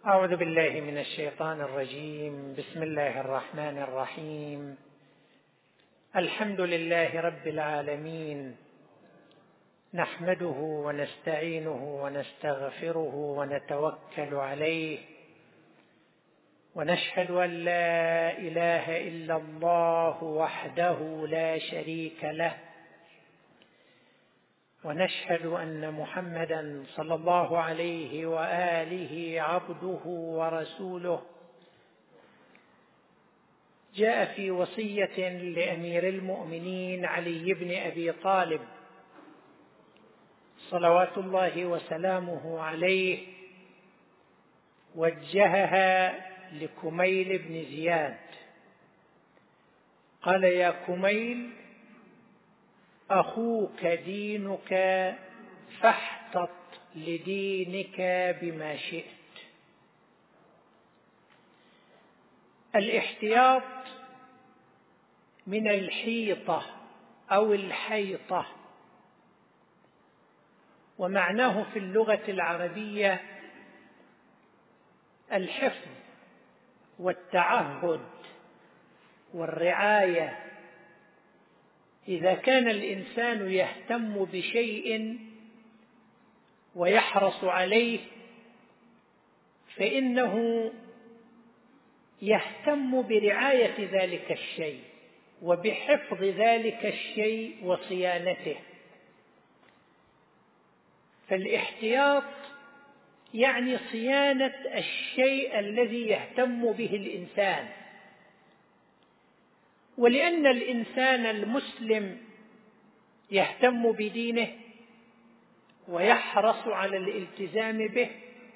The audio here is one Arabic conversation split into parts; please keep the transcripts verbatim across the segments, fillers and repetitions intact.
أعوذ بالله من الشيطان الرجيم. بسم الله الرحمن الرحيم. الحمد لله رب العالمين، نحمده ونستعينه ونستغفره ونتوكل عليه، ونشهد أن لا إله إلا الله وحده لا شريك له، ونشهد أن محمدًا صلى الله عليه وآله عبده ورسوله، جاء في وصية لأمير المؤمنين علي بن أبي طالب صلوات الله وسلامه عليه، وجهها لكميل بن زياد. قال: يا كميل، أخوك دينك فاحتط لدينك بما شئت. الاحتياط من الحيطة أو الحيطة، ومعناه في اللغة العربية الحفظ والتعهد والرعاية. إذا كان الإنسان يهتم بشيء ويحرص عليه فإنه يهتم برعاية ذلك الشيء وبحفظ ذلك الشيء وصيانته. فالاحتياط يعني صيانة الشيء الذي يهتم به الإنسان. ولأن الإنسان المسلم يهتم بدينه ويحرص على الالتزام به،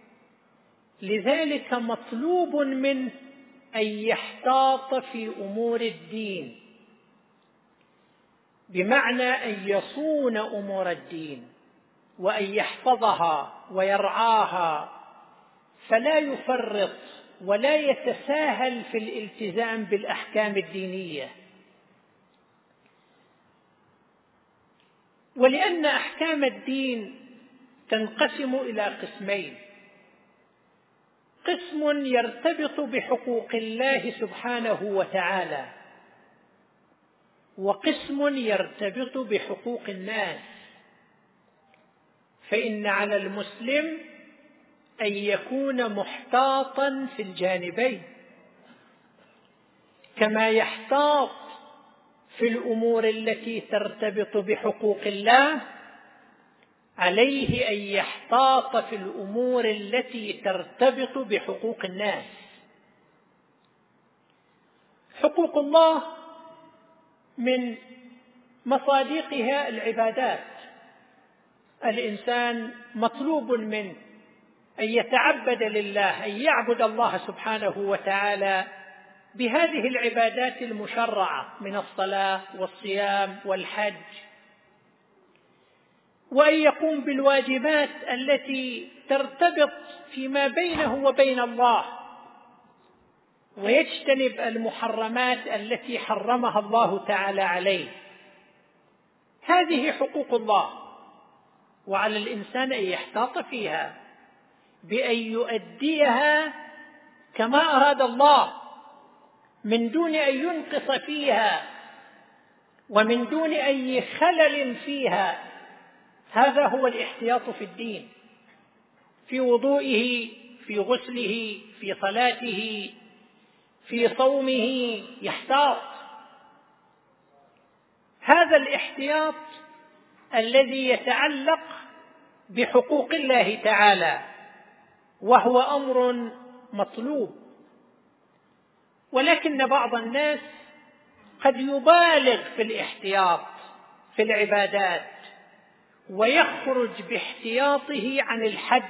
لذلك مطلوب منه أن يحتاط في أمور الدين، بمعنى أن يصون أمور الدين وأن يحفظها ويرعاها، فلا يفرط ولا يتساهل في الالتزام بالأحكام الدينية. ولأن أحكام الدين تنقسم إلى قسمين: قسم يرتبط بحقوق الله سبحانه وتعالى، وقسم يرتبط بحقوق الناس. فإن على المسلم أن يكون محتاطا في الجانبين، كما يحتاط في الأمور التي ترتبط بحقوق الله، عليه أن يحتاط في الأمور التي ترتبط بحقوق الناس. حقوق الله من مصادقها العبادات. الإنسان مطلوب منه أن يتعبد لله، أن يعبد الله سبحانه وتعالى بهذه العبادات المشرعة من الصلاة والصيام والحج، وأن يقوم بالواجبات التي ترتبط فيما بينه وبين الله، ويجتنب المحرمات التي حرمها الله تعالى عليه. هذه حقوق الله، وعلى الإنسان أن يحتاط فيها بأن يؤديها كما أراد الله، من دون أن ينقص فيها ومن دون أي خلل فيها. هذا هو الاحتياط في الدين، في وضوئه، في غسله، في صلاته، في صومه يحتاط. هذا الاحتياط الذي يتعلق بحقوق الله تعالى، وهو أمر مطلوب. ولكن بعض الناس قد يبالغ في الاحتياط في العبادات ويخرج باحتياطه عن الحد،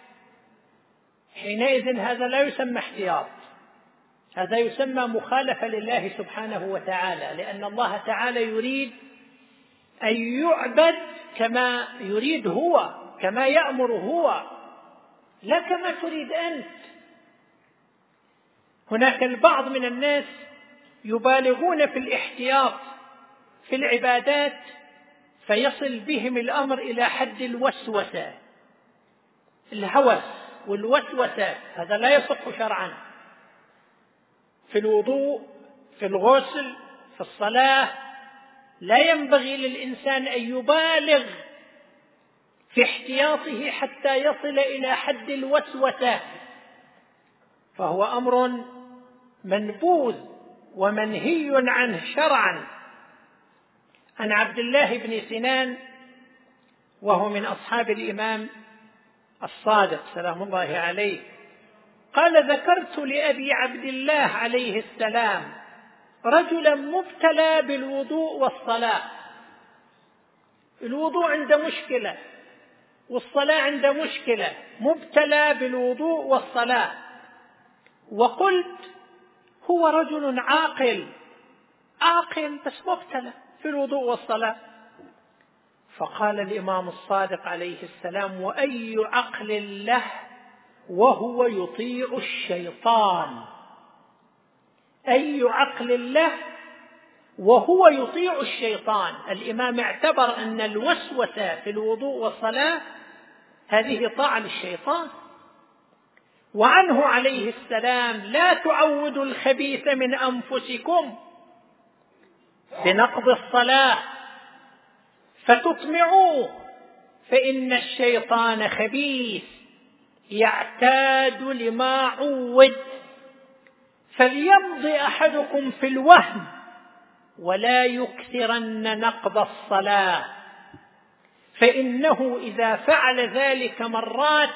حينئذ هذا لا يسمى احتياط، هذا يسمى مخالفة لله سبحانه وتعالى، لأن الله تعالى يريد أن يعبد كما يريد هو، كما يأمر هو، لا كما تريد أنت. هناك البعض من الناس يبالغون في الاحتياط في العبادات فيصل بهم الأمر إلى حد الوسوسة، الهوس، والوسوسة هذا لا يصح شرعا في الوضوء، في الغسل، في الصلاة. لا ينبغي للإنسان أن يبالغ في احتياطه حتى يصل إلى حد الوسوسة، فهو أمر منبوذ ومنهي عنه شرعا. عن عبد الله بن سنان وهو من أصحاب الإمام الصادق سلام الله عليه قال: ذكرت لأبي عبد الله عليه السلام رجلا مبتلى بالوضوء والصلاة، الوضوء عنده مشكلة والصلاة عنده مشكلة، مبتلى بالوضوء والصلاة، وقلت هو رجل عاقل عاقل بس مبتلى في الوضوء والصلاة. فقال الإمام الصادق عليه السلام: وأي عقل له وهو يطيع الشيطان؟ أي عقل له وهو يطيع الشيطان؟ الإمام اعتبر أن الوسوسة في الوضوء والصلاة هذه طاعة للشيطان. وعنه عليه السلام: لا تعودوا الخبيث من أنفسكم بنقض الصلاة فتطمعوه، فإن الشيطان خبيث يعتاد لما عود، فليمضي أحدكم في الوهم ولا يكثرن نقض الصلاة، فإنه إذا فعل ذلك مرات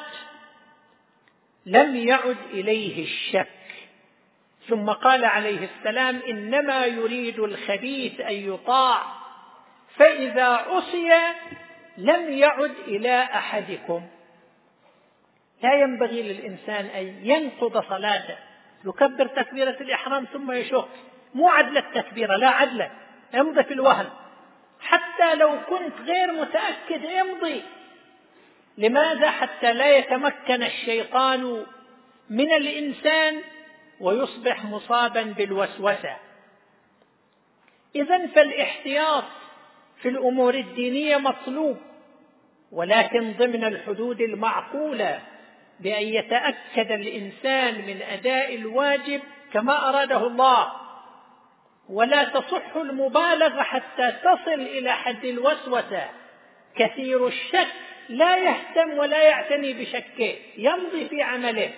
لم يعد إليه الشك. ثم قال عليه السلام: إنما يريد الخبيث أن يطاع، فإذا عصي لم يعد إلى أحدكم. لا ينبغي للإنسان أن ينقض صلاته، يكبر تكبيرة الإحرام ثم يشك، مو عدل التكبيرة، لا عدل، امضي في الوهم، حتى لو كنت غير متأكد امضي. لماذا؟ حتى لا يتمكن الشيطان من الإنسان ويصبح مصابا بالوسوسة. إذن فالاحتياط في الأمور الدينية مطلوب، ولكن ضمن الحدود المعقولة، بأن يتأكد الإنسان من أداء الواجب كما أراده الله، ولا تصح المبالغة حتى تصل إلى حد الوسوسة. كثير الشك لا يهتم ولا يعتني بشكه، يمضي في عمله.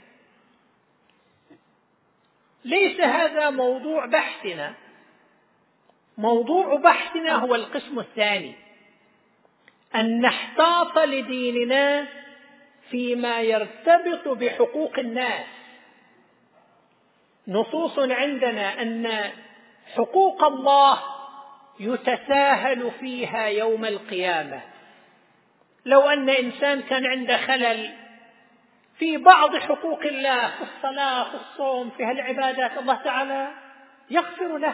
ليس هذا موضوع بحثنا، موضوع بحثنا هو القسم الثاني، أن نحتاط لديننا فيما يرتبط بحقوق الناس. نصوص عندنا أن حقوق الله يتساهل فيها يوم القيامة. لو أن إنسان كان عنده خلل في بعض حقوق الله، في الصلاة، في الصوم، في هالعبادات، الله تعالى يغفر له.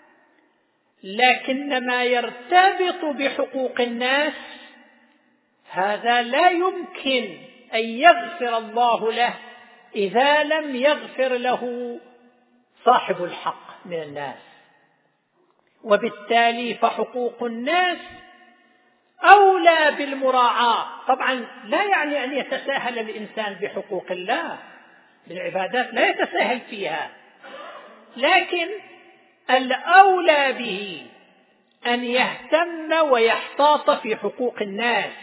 لكن ما يرتبط بحقوق الناس هذا لا يمكن أن يغفر الله له إذا لم يغفر له صاحب الحق من الناس. وبالتالي فحقوق الناس أولى بالمراعاة. طبعا لا يعني أن يتساهل الإنسان بحقوق الله، بالعبادات لا يتساهل فيها، لكن الأولى به أن يهتم ويحتاط في حقوق الناس.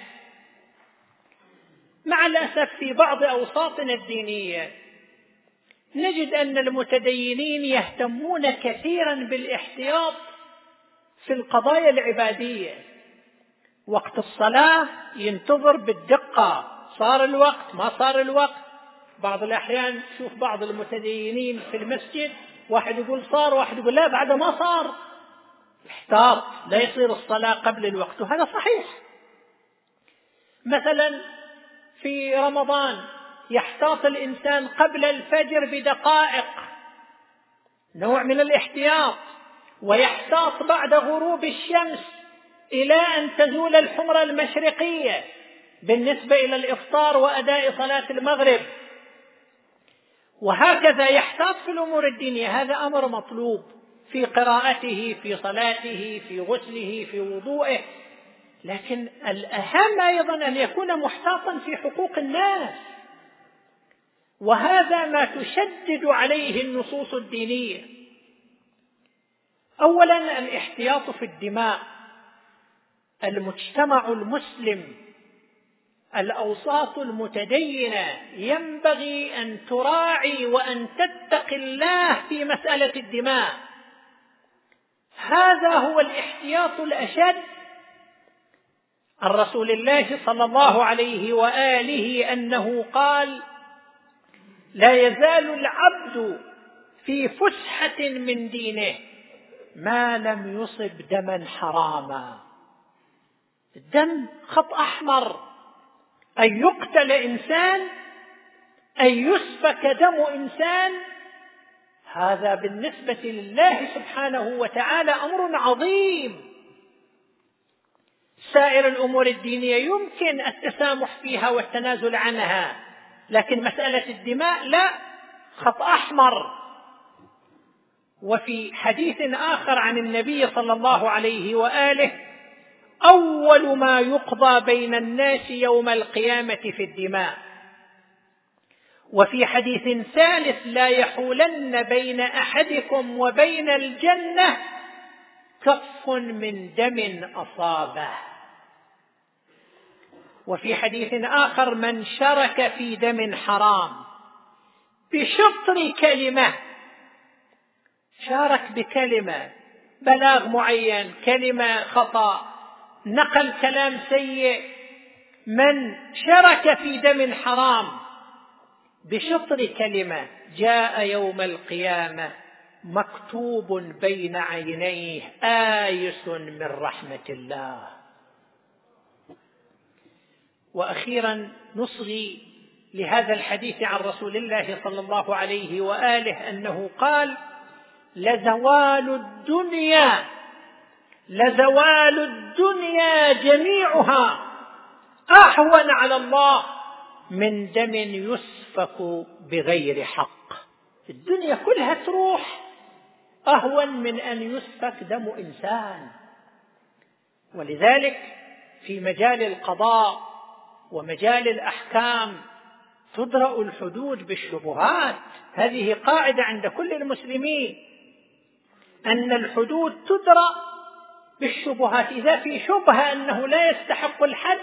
مع الأسف في بعض أوساطنا الدينية نجد أن المتدينين يهتمون كثيرا بالاحتياط في القضايا العبادية. وقت الصلاة ينتظر بالدقة، صار الوقت ما صار الوقت. بعض الأحيان شوف بعض المتدينين في المسجد، واحد يقول صار، واحد يقول لا بعد ما صار، احتاط لا يصير الصلاة قبل الوقت، وهذا صحيح. مثلا في رمضان يحتاط الإنسان قبل الفجر بدقائق، نوع من الاحتياط، ويحتاط بعد غروب الشمس إلى أن تزول الحمرة المشرقية بالنسبة إلى الإفطار وأداء صلاة المغرب، وهكذا يحتاط في الأمور الدينية. هذا أمر مطلوب في قراءته، في صلاته، في غسله، في وضوئه. لكن الأهم أيضا أن يكون محتاطا في حقوق الناس. وهذا ما تشدد عليه النصوص الدينية. أولا الاحتياط في الدماء. المجتمع المسلم، الأوساط المتدينة ينبغي أن تراعي وأن تتقي الله في مسألة الدماء. هذا هو الاحتياط الأشد. عن رسول الله صلى الله عليه وآله أنه قال: لا يزال العبد في فسحة من دينه ما لم يصب دما حراما. الدم خط أحمر، أن يقتل إنسان، أن يسفك دم إنسان، هذا بالنسبة لله سبحانه وتعالى أمر عظيم. سائر الأمور الدينية يمكن التسامح فيها والتنازل عنها، لكن مسألة الدماء لا، خط أحمر. وفي حديث آخر عن النبي صلى الله عليه وآله: أول ما يقضى بين الناس يوم القيامة في الدماء. وفي حديث ثالث: لا يحولن بين أحدكم وبين الجنة كف من دم أصابه. وفي حديث آخر: من شرك في دم حرام بشطر كلمة، شارك بكلمة، بلاغ معين، كلمة خطأ، نقل كلام سيء، من شرك في دم حرام بشطر كلمة جاء يوم القيامة مكتوب بين عينيه آيس من رحمة الله. وأخيرا نصغي لهذا الحديث عن رسول الله صلى الله عليه وآله أنه قال: لزوال الدنيا لزوال الدنيا جميعها أهون على الله من دم يسفك بغير حق. الدنيا كلها تروح أهون من أن يسفك دم إنسان. ولذلك في مجال القضاء ومجال الأحكام تدرأ الحدود بالشبهات. هذه قاعدة عند كل المسلمين، أن الحدود تدرأ بالشبهات. إذا في شبهة أنه لا يستحق الحد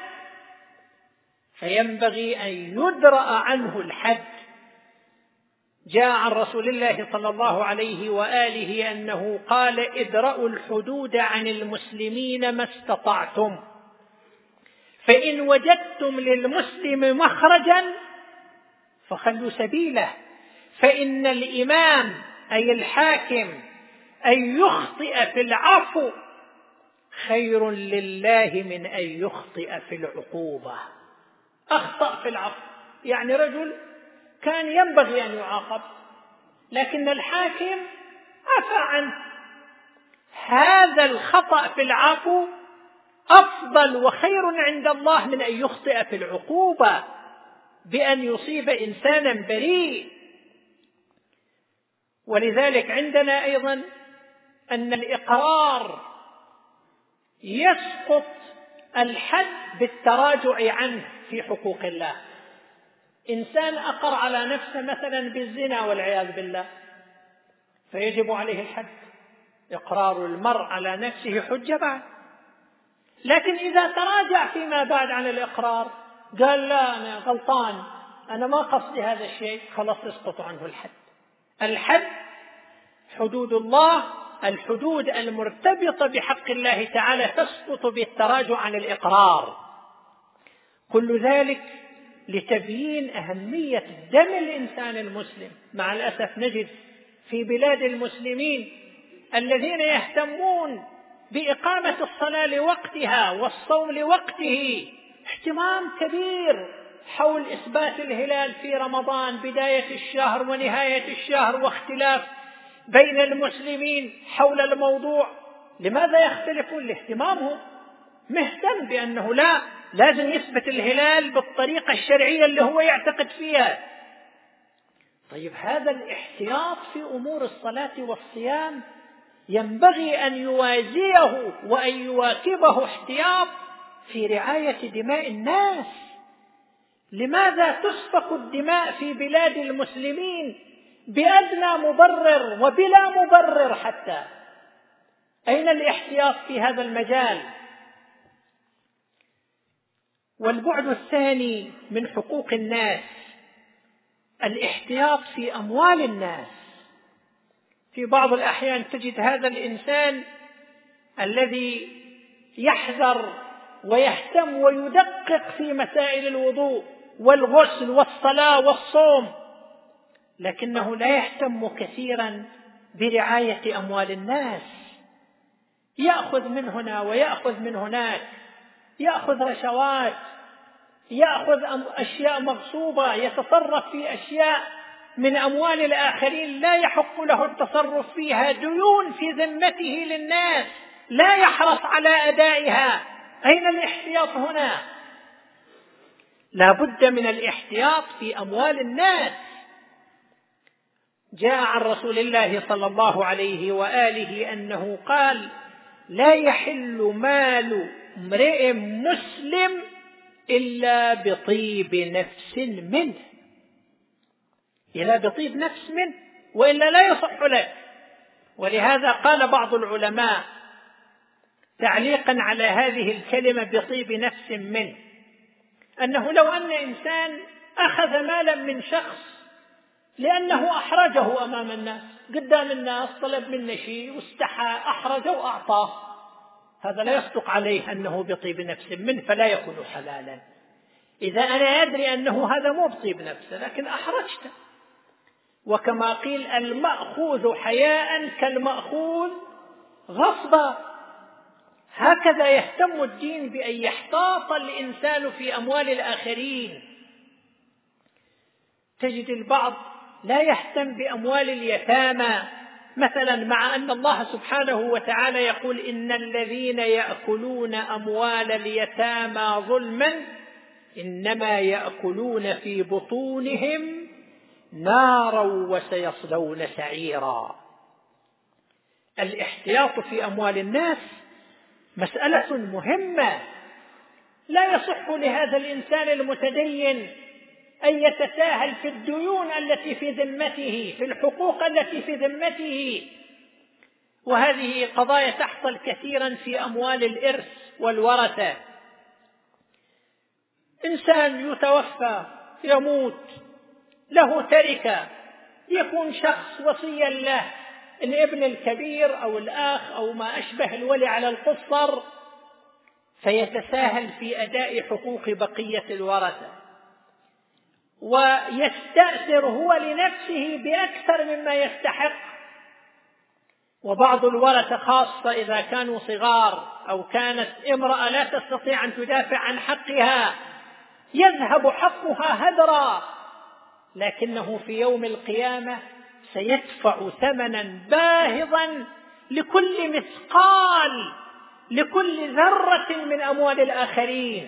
فينبغي أن يدرأ عنه الحد. جاء عن رسول الله صلى الله عليه وآله أنه قال: ادرأوا الحدود عن المسلمين ما استطعتم، فإن وجدتم للمسلم مخرجا فخلوا سبيله، فإن الإمام أي الحاكم أن يخطئ في العفو خير لله من أن يخطئ في العقوبة. أخطأ في العفو، يعني رجل كان ينبغي أن يعاقب لكن الحاكم عفى عنه، هذا الخطأ في العفو أفضل وخير عند الله من أن يخطئ في العقوبة بأن يصيب إنسانا بريء. ولذلك عندنا أيضا أن الإقرار يسقط الحد بالتراجع عنه في حقوق الله. إنسان أقر على نفسه مثلا بالزنا والعياذ بالله فيجب عليه الحد. إقرار المرء على نفسه حجة بعد، لكن إذا تراجع فيما بعد عن الإقرار قال: لا أنا غلطان، أنا ما قصدي هذا الشيء، خلاص يسقط عنه الحد. الحد حدود الله، الحدود المرتبطة بحق الله تعالى تسقط بالتراجع عن الإقرار. كل ذلك لتبيين أهمية دم الإنسان المسلم. مع الأسف نجد في بلاد المسلمين الذين يهتمون بإقامة الصلاة لوقتها والصوم لوقته اهتمام كبير حول إثبات الهلال في رمضان، بداية الشهر ونهاية الشهر، واختلاف بين المسلمين حول الموضوع. لماذا يختلفون؟ لاهتمامهم، مهتم بأنه لا لازم يثبت الهلال بالطريقة الشرعية اللي هو يعتقد فيها. طيب هذا الاحتياط في أمور الصلاة والصيام ينبغي أن يوازيه وأن يواكبه احتياط في رعاية دماء الناس. لماذا تسفك الدماء في بلاد المسلمين بأدنى مبرر وبلا مبرر حتى؟ أين الاحتياط في هذا المجال؟ والبعد الثاني من حقوق الناس الاحتياط في أموال الناس. في بعض الأحيان تجد هذا الإنسان الذي يحذر ويهتم ويدقق في مسائل الوضوء والغسل والصلاة والصوم، لكنه لا يهتم كثيرا برعاية أموال الناس، يأخذ من هنا ويأخذ من هناك، يأخذ رشوات، يأخذ أشياء مغصوبة، يتصرف في أشياء من أموال الآخرين لا يحق له التصرف فيها، ديون في ذمته للناس لا يحرص على أدائها. أين الاحتياط هنا؟ لا بد من الاحتياط في أموال الناس. جاء عن رسول الله صلى الله عليه وآله أنه قال: لا يحل مال امرئ مسلم إلا بطيب نفس منه، إلا بطيب نفس منه، وإلا لا يصح لك. ولهذا قال بعض العلماء تعليقا على هذه الكلمة بطيب نفس منه، أنه لو أن إنسان أخذ مالا من شخص لأنه أحرجه أمام الناس، قدام الناس طلب منه شيء واستحى، أحرجه وأعطاه، هذا لا يصدق عليه أنه بطيب نفس منه، فلا يكون حلالا. إذا أنا أدري أنه هذا مو بطيب نفسه لكن أحرجته. وكما قيل: المأخوذ حياء كالمأخوذ غصبا. هكذا يهتم الدين بأن يحتاط الإنسان في أموال الآخرين. تجد البعض لا يهتم بأموال اليتامى مثلا، مع أن الله سبحانه وتعالى يقول: إن الذين يأكلون أموال اليتامى ظلما إنما يأكلون في بطونهم نارا وسيصلون سعيرا. الاحتياط في أموال الناس مسألة مهمة. لا يصح لهذا الإنسان المتدين أن يتساهل في الديون التي في ذمته، في الحقوق التي في ذمته. وهذه قضايا تحصل كثيرا في أموال الإرث والورثة. إنسان يتوفى، يموت، له تركة، يكون شخص وصيا له، الابن الكبير أو الأخ أو ما أشبه الولي على القصر، فيتساهل في أداء حقوق بقية الورثة، ويستأثر هو لنفسه بأكثر مما يستحق. وبعض الورثة خاصة إذا كانوا صغار أو كانت امرأة لا تستطيع أن تدافع عن حقها يذهب حقها هدرا، لكنه في يوم القيامة سيدفع ثمنا باهظا لكل مثقال، لكل ذرة من أموال الآخرين.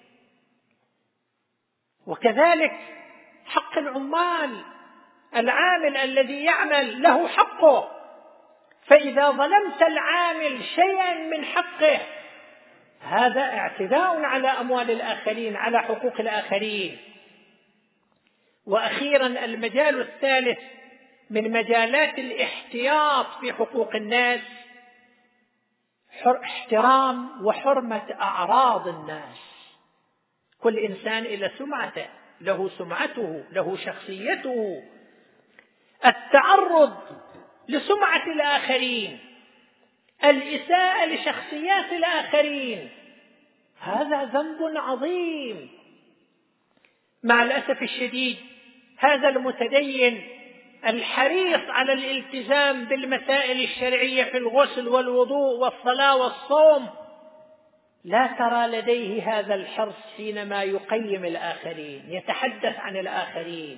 وكذلك حق العمال، العامل الذي يعمل له حقه، فإذا ظلمت العامل شيئا من حقه هذا اعتداء على أموال الآخرين، على حقوق الآخرين. وأخيرا المجال الثالث من مجالات الاحتياط في حقوق الناس احترام وحرمة أعراض الناس. كل إنسان إلى سمعته، له سمعته، له شخصيته. التعرض لسمعة الآخرين، الإساءة لشخصيات الآخرين، هذا ذنب عظيم. مع الأسف الشديد هذا المتدين الحريص على الالتزام بالمسائل الشرعية في الغسل والوضوء والصلاة والصوم لا ترى لديه هذا الحرص حينما يقيم الآخرين، يتحدث عن الآخرين.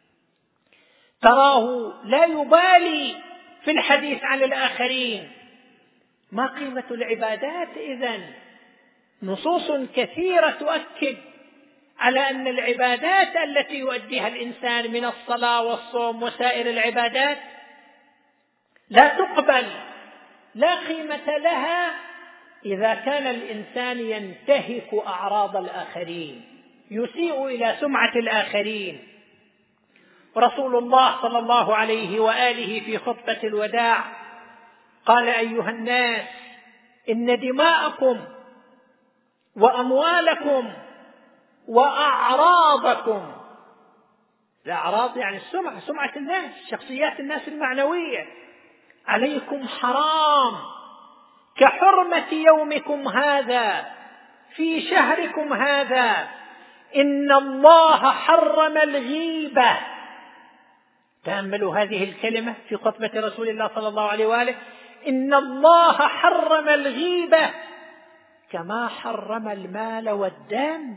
تراه لا يبالي في الحديث عن الآخرين. ما قيمة العبادات إذن؟ نصوص كثيرة تؤكد على أن العبادات التي يؤديها الإنسان من الصلاة والصوم وسائر العبادات لا تقبل، لا قيمة لها إذا كان الإنسان ينتهك أعراض الآخرين، يسيء إلى سمعة الآخرين. رسول الله صلى الله عليه وآله في خطبة الوداع قال: أيها الناس، إن دماءكم وأموالكم وأعراضكم، الأعراض يعني السمعة، سمعة الناس، شخصيات الناس المعنوية، عليكم حرام كحرمة يومكم هذا في شهركم هذا. إن الله حرم الغيبة. تأملوا هذه الكلمة في خطبة رسول الله صلى الله عليه وآله: إن الله حرم الغيبة كما حرم المال والدم.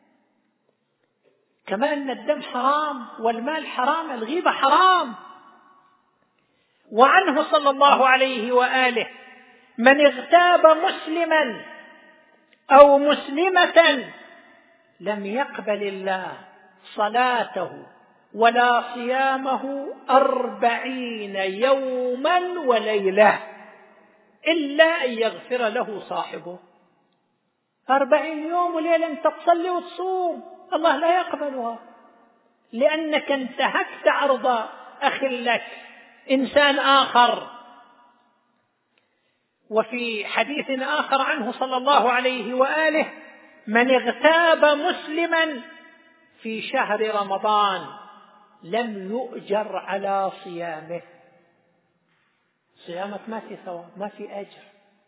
كما أن الدم حرام والمال حرام، الغيبة حرام. وعنه صلى الله عليه وآله: من اغتاب مسلما أو مسلمة لم يقبل الله صلاته ولا صيامه أربعين يوما وليلة إلا أن يغفر له صاحبه. أربعين يوم وليلة أنت تصلي وتصوم، الله لا يقبلها، لأنك انتهكت عرض أخ لك إنسان آخر. وفي حديث آخر عنه صلى الله عليه وآله: من اغتاب مسلما في شهر رمضان لم يؤجر على صيامه. صيامك ما في ثواب، ما في أجر.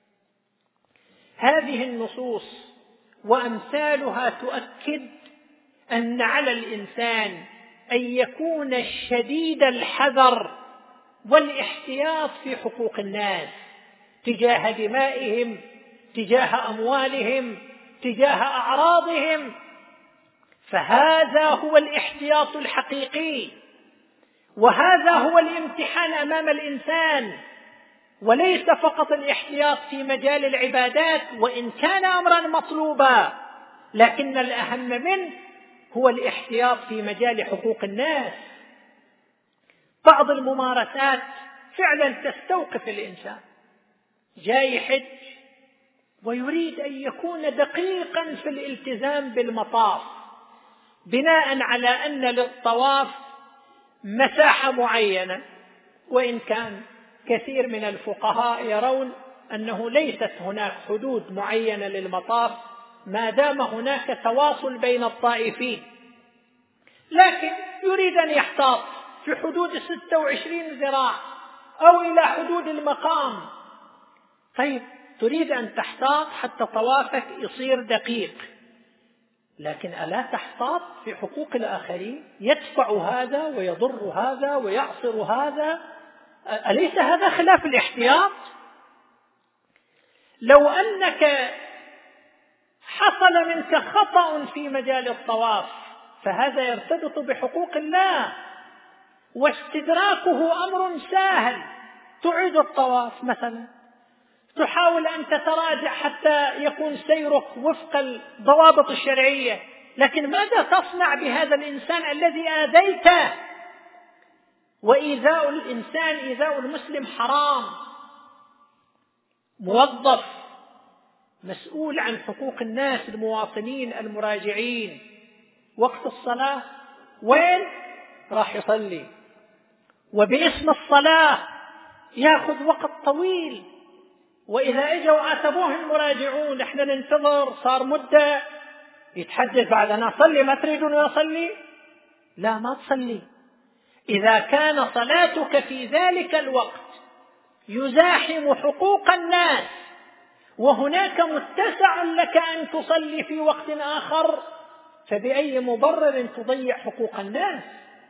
هذه النصوص وأمثالها تؤكد أن على الإنسان أن يكون شديد الحذر والاحتياط في حقوق الناس، تجاه دمائهم، تجاه أموالهم، تجاه أعراضهم. فهذا هو الاحتياط الحقيقي، وهذا هو الامتحان أمام الإنسان، وليس فقط الاحتياط في مجال العبادات، وإن كان أمرا مطلوبا، لكن الأهم منه هو الاحتياط في مجال حقوق الناس. بعض الممارسات فعلا تستوقف الإنسان، جاي حج ويريد أن يكون دقيقا في الالتزام بالمطاف، بناء على أن للطواف مساحة معينة، وإن كان كثير من الفقهاء يرون أنه ليست هناك حدود معينة للمطاف ما دام هناك تواصل بين الطائفين، لكن يريد أن يحتاط في حدود ستة وعشرين ذراع أو إلى حدود المقام. طيب، تريد أن تحتاط حتى طوافك يصير دقيق، لكن ألا تحتاط في حقوق الآخرين؟ يدفع هذا ويضر هذا ويعصر هذا، أليس هذا خلاف الاحتياط؟ لو أنك حصل منك خطأ في مجال الطواف فهذا يرتبط بحقوق الله، واستدراكه أمر سهل. تعيد الطواف مثلا، تحاول أن تتراجع حتى يكون سيرك وفق الضوابط الشرعية، لكن ماذا تصنع بهذا الإنسان الذي آذيته؟ وإيذاء الإنسان، إيذاء المسلم حرام. موظف مسؤول عن حقوق الناس المواطنين المراجعين، وقت الصلاة وين؟ راح يصلي، وباسم الصلاة يأخذ وقت طويل، وإذا اجوا عاتبوه المراجعون احنا ننتظر صار مدة، يتحدث بعد أنا أصلي، ما تريدون أصلي؟ لا، ما تصلي. إذا كان صلاتك في ذلك الوقت يزاحم حقوق الناس وهناك متسع لك أن تصلي في وقت آخر، فبأي مبرر تضيع حقوق الناس؟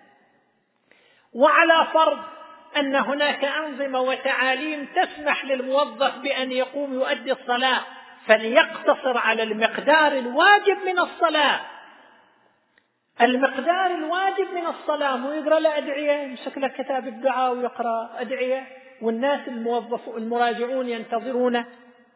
وعلى فرض أن هناك أنظمة وتعاليم تسمح للموظف بأن يقوم يؤدي الصلاة، فليقتصر على المقدار الواجب من الصلاة، المقدار الواجب من الصلاة، مو يقرأ له أدعية، يمسك له كتاب الدعاء ويقرأ أدعية والناس الموظف المراجعون ينتظرونه.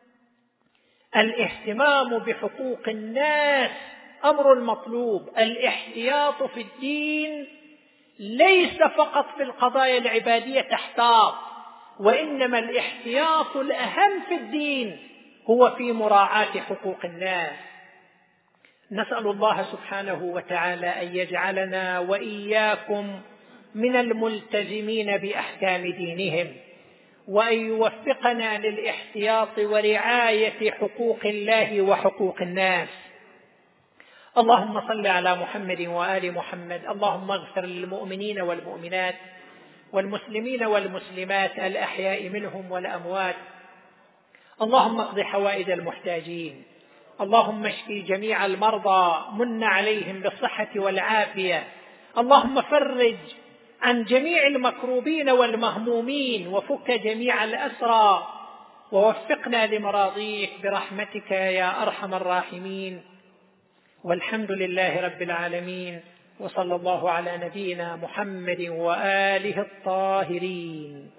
الاهتمام بحقوق الناس أمر مطلوب. الاحتياط في الدين ليس فقط في القضايا العبادية تحتاط، وإنما الاحتياط الأهم في الدين هو في مراعاة حقوق الناس. نسأل الله سبحانه وتعالى أن يجعلنا وإياكم من الملتزمين بأحكام دينهم، وأن يوفقنا للاحتياط ورعاية حقوق الله وحقوق الناس. اللهم صل على محمد وآل محمد. اللهم اغفر للمؤمنين والمؤمنات والمسلمين والمسلمات الأحياء منهم والأموات. اللهم اقض حوائج المحتاجين. اللهم اشفي جميع المرضى، من عليهم بالصحة والعافية. اللهم فرج عن جميع المكروبين والمهمومين، وفك جميع الأسرى، ووفقنا لمراضيك برحمتك يا أرحم الراحمين. والحمد لله رب العالمين، وصلى الله على نبينا محمد وآله الطاهرين.